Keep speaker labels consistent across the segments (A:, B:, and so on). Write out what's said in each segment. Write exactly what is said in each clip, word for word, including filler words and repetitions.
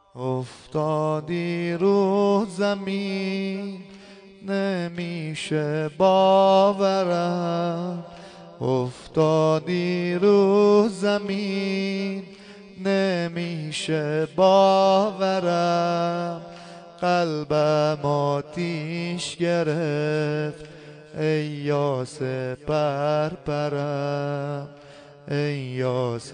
A: افتادی رو زمین نمیشه باورم، افتادی رو زمین نمیشه باورم. قلبم آتیش گرفت ای یاس پرپرم، ای یاس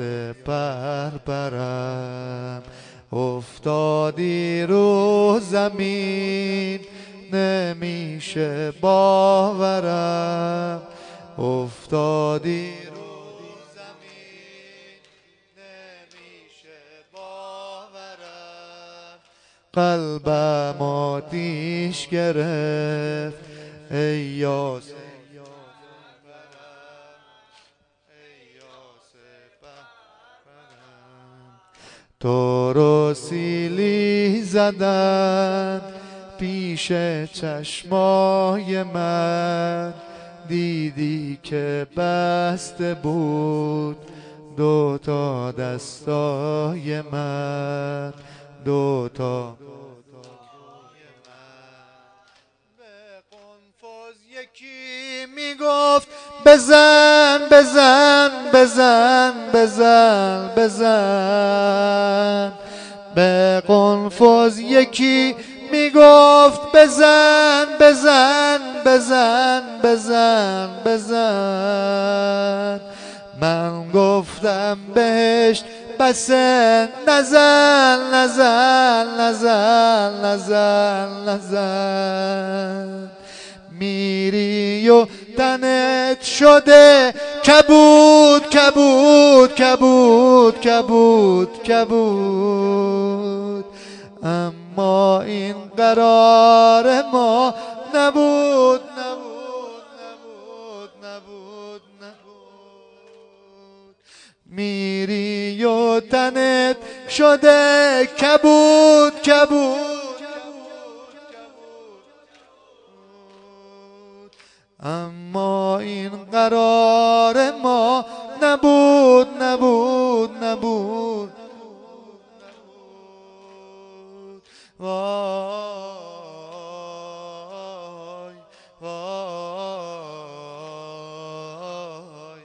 A: پرپرم. افتادی رو زمین نمیشه باورم، افتادی رو زمین نمیشه باورم. قلبم آتیش گرفت ای یاس تو رو سیلی زدن پیش چشمای من، دیدی که بسته بود دو تا دستای من، دو تا به قنفذ یکی میگفت بزن بزن بزن بزن بزن. به قنفذ یکی میگفت بزن بزن بزن بزن بزن. من گفتم بهش بسه نزن نزن نزن نزن نزن. میری و تنت شده کبود کبود کبود کبود کبود، اما این قرار ما نبود نبود نبود نبود نبود. میری و تنت شده کبود کبود، اما این قرار ما نبود نبود نبود. وای وای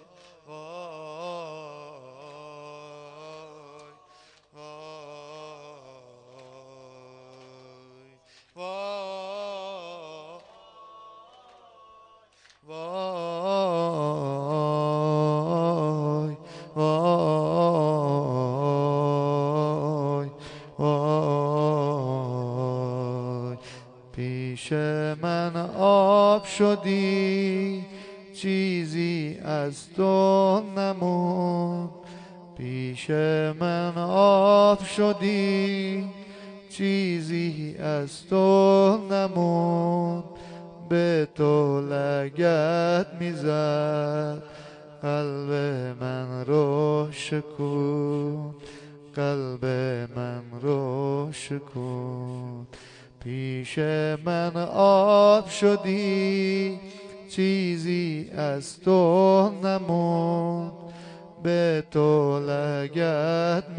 A: وای وای وای. پیش من آب شدی چیزی از تو نمون، پیش من آب شدی چیزی از تو نمون. به تو لگد میزد قلب من رو شکون، قلب من رو شکون. پیش من آب شدی چیزی از تو نمون، به تو لگد